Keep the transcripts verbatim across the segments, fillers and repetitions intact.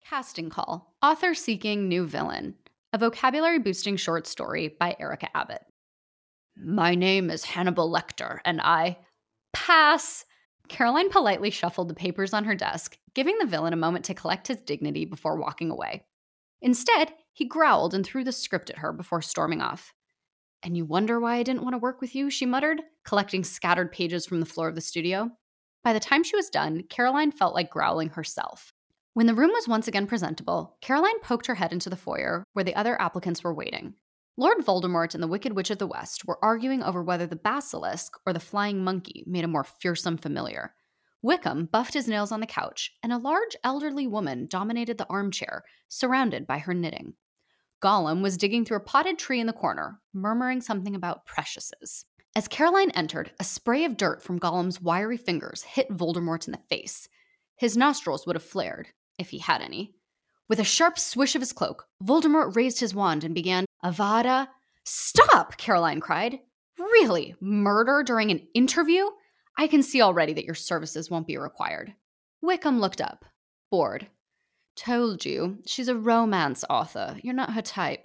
Casting Call, Author Seeking New Villain, a vocabulary-boosting short story by Erica Abbott. My name is Hannibal Lecter, and I— Pass! Caroline politely shuffled the papers on her desk, giving the villain a moment to collect his dignity before walking away. Instead, he growled and threw the script at her before storming off. And you wonder why I didn't want to work with you, she muttered, collecting scattered pages from the floor of the studio. By the time she was done, Caroline felt like growling herself. When the room was once again presentable, Caroline poked her head into the foyer where the other applicants were waiting. Lord Voldemort and the Wicked Witch of the West were arguing over whether the basilisk or the flying monkey made a more fearsome familiar. Wickham buffed his nails on the couch, and a large elderly woman dominated the armchair, surrounded by her knitting. Gollum was digging through a potted tree in the corner, murmuring something about preciouses. As Caroline entered, a spray of dirt from Gollum's wiry fingers hit Voldemort in the face. His nostrils would have flared, if he had any. With a sharp swish of his cloak, Voldemort raised his wand and began, Avada— Stop! Caroline cried. Really? Murder during an interview? I can see already that your services won't be required. Wickham looked up, bored. Told you, she's a romance author. You're not her type.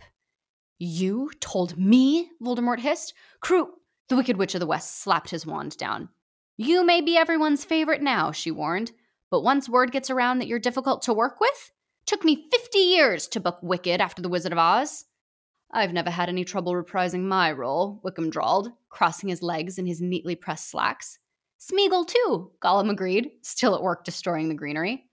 You told me? Voldemort hissed. Crew— The Wicked Witch of the West slapped his wand down. You may be everyone's favorite now, she warned, but once word gets around that you're difficult to work with, took me fifty years to book Wicked after The Wizard of Oz. I've never had any trouble reprising my role, Wickham drawled, crossing his legs in his neatly pressed slacks. Smeagol too, Gollum agreed, still at work destroying the greenery.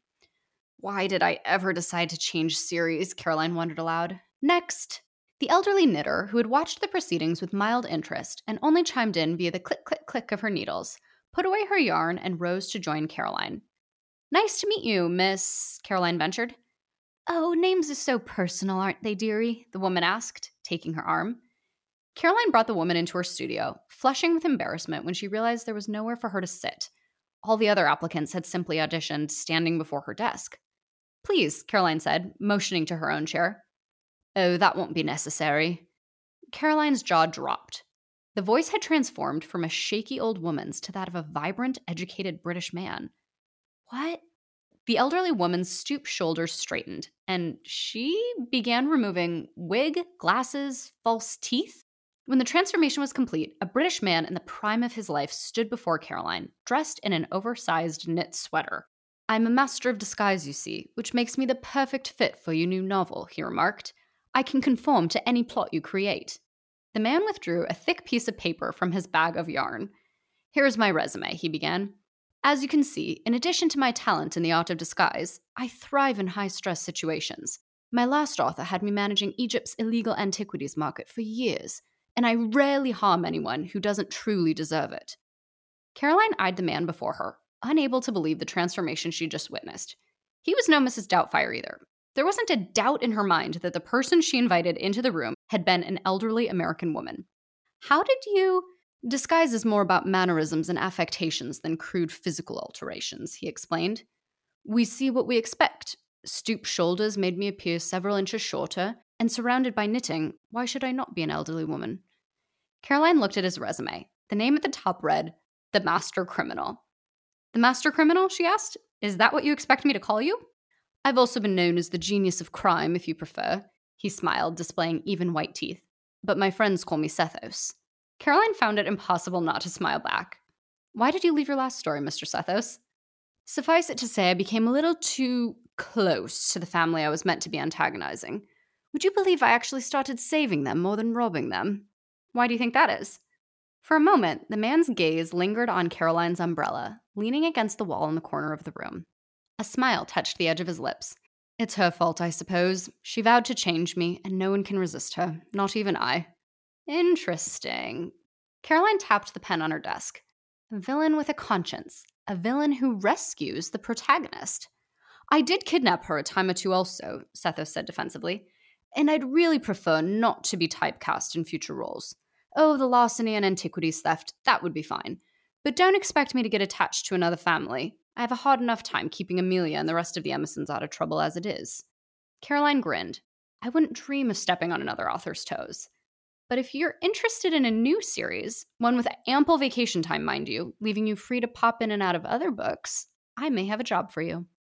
Why did I ever decide to change series, Caroline wondered aloud. Next. The elderly knitter, who had watched the proceedings with mild interest and only chimed in via the click-click-click of her needles, put away her yarn and rose to join Caroline. Nice to meet you, Miss— Caroline ventured. Oh, names are so personal, aren't they, dearie? The woman asked, taking her arm. Caroline brought the woman into her studio, flushing with embarrassment when she realized there was nowhere for her to sit. All the other applicants had simply auditioned, standing before her desk. Please, Caroline said, motioning to her own chair. Oh, that won't be necessary. Caroline's jaw dropped. The voice had transformed from a shaky old woman's to that of a vibrant, educated British man. What? The elderly woman's stooped shoulders straightened, and she began removing wig, glasses, false teeth. When the transformation was complete, a British man in the prime of his life stood before Caroline, dressed in an oversized knit sweater. I'm a master of disguise, you see, which makes me the perfect fit for your new novel, he remarked. I can conform to any plot you create. The man withdrew a thick piece of paper from his bag of yarn. Here's my resume, he began. As you can see, in addition to my talent in the art of disguise, I thrive in high-stress situations. My last author had me managing Egypt's illegal antiquities market for years, and I rarely harm anyone who doesn't truly deserve it. Caroline eyed the man before her, unable to believe the transformation she just witnessed. He was no Missus Doubtfire either. There wasn't a doubt in her mind that the person she invited into the room had been an elderly American woman. How did you— Disguise is more about mannerisms and affectations than crude physical alterations, he explained. We see what we expect. Stooped shoulders made me appear several inches shorter, and surrounded by knitting, why should I not be an elderly woman? Caroline looked at his resume. The name at the top read, The Master Criminal. The Master Criminal, she asked? Is that what you expect me to call you? I've also been known as the genius of crime, if you prefer. He smiled, displaying even white teeth. But my friends call me Sethos. Caroline found it impossible not to smile back. Why did you leave your last story, Mister Sethos? Suffice it to say, I became a little too close to the family I was meant to be antagonizing. Would you believe I actually started saving them more than robbing them? Why do you think that is? For a moment, the man's gaze lingered on Caroline's umbrella, leaning against the wall in the corner of the room. A smile touched the edge of his lips. It's her fault, I suppose. She vowed to change me, and no one can resist her, not even I. Interesting. Caroline tapped the pen on her desk. A villain with a conscience. A villain who rescues the protagonist. I did kidnap her a time or two also, Sethos said defensively, and I'd really prefer not to be typecast in future roles. Oh, the larceny and antiquities theft, that would be fine. But don't expect me to get attached to another family. I have a hard enough time keeping Amelia and the rest of the Emersons out of trouble as it is. Caroline grinned. I wouldn't dream of stepping on another author's toes. But if you're interested in a new series, one with ample vacation time, mind you, leaving you free to pop in and out of other books, I may have a job for you.